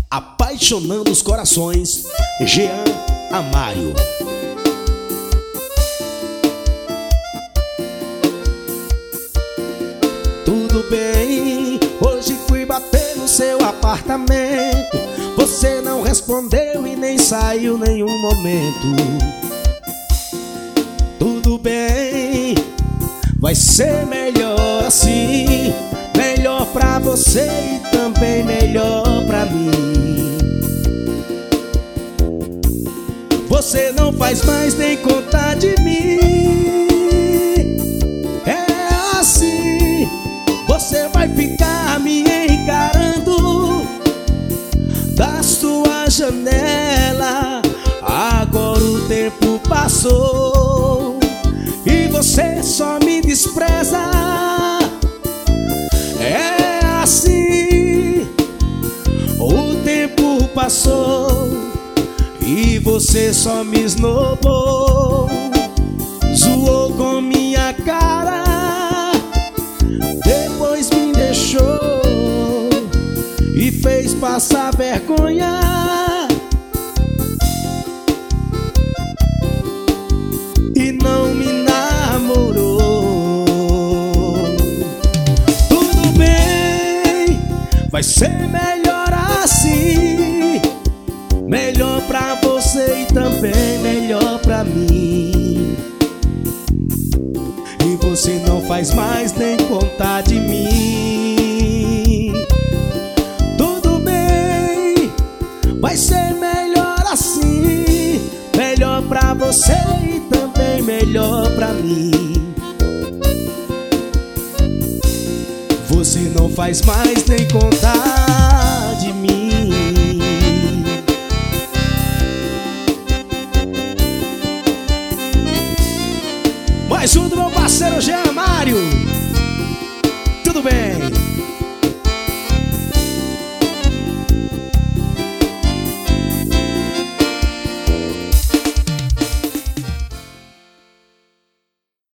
Apaixonando os corações, Jean Amário. Tudo bem, hoje fui bater no seu apartamento. Você não respondeu e nem saiu nenhum momento. Tudo bem, vai ser melhor assim. Melhor pra você e também melhor pra mim. Você não faz mais nem conta de mim. É assim, você vai ficar me encarando da sua janela. Agora o tempo passou e você só me despreza. É assim, o tempo passou e você só me esnobou. Zoou com minha cara, depois me deixou e fez passar vergonha. E não me namorou. Tudo bem, vai ser melhor assim. Melhor pra você e também melhor pra mim. E você não faz mais nem conta de mim. Tudo bem, vai ser melhor assim. Melhor pra você e também melhor pra mim. Você não faz mais nem conta de mim. Mais um do meu parceiro Jean Amário.